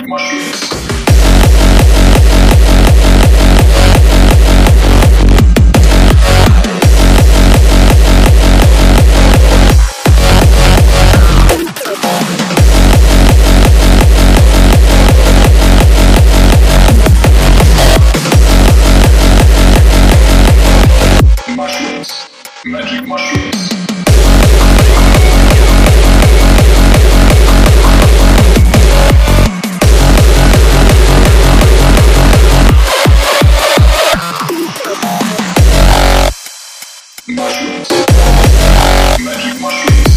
Magic mushrooms. Magic mushrooms. Mushrooms. Magic mushrooms.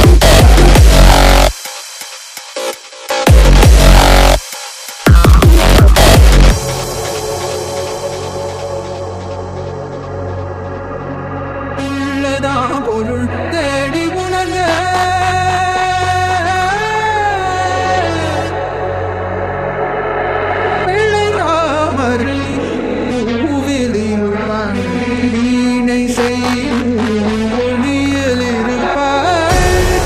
பொருள் தேடி உணர்ந்த பிள்ளை ராமரில் பூவிலில் வீணை செய்யும் ஒளியில் இருப்பார்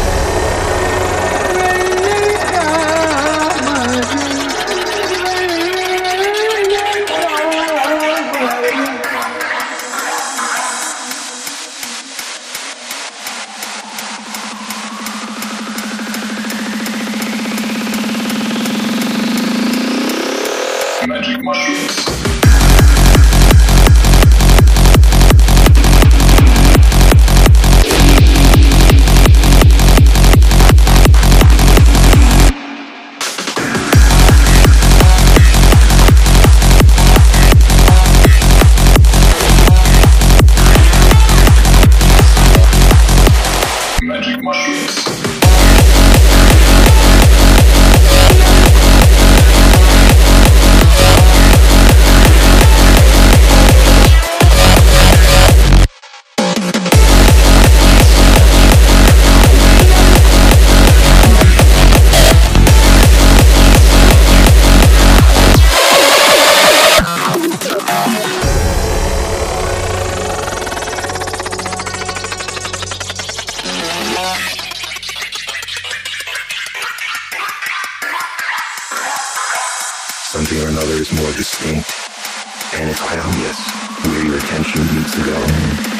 Magic mushrooms. Magic mushrooms. Something or another is more distinct, and it's quite obvious where your attention needs to go.